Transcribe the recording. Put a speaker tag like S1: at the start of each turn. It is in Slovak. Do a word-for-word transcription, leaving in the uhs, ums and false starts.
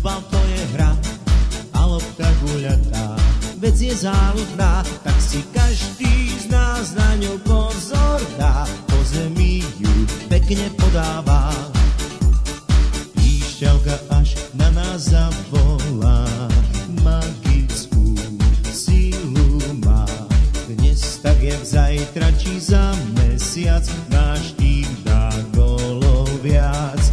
S1: Futbal to je hra a lopta guľatá, vec je záľudná, tak si každý z nás na ňu pozor dá. Po zemi ju pekne podáva, píšťalka až na nás zavolá. Magickú silu má, dnes tak jak zajtra či za mesiac, náš tým dá golov viac.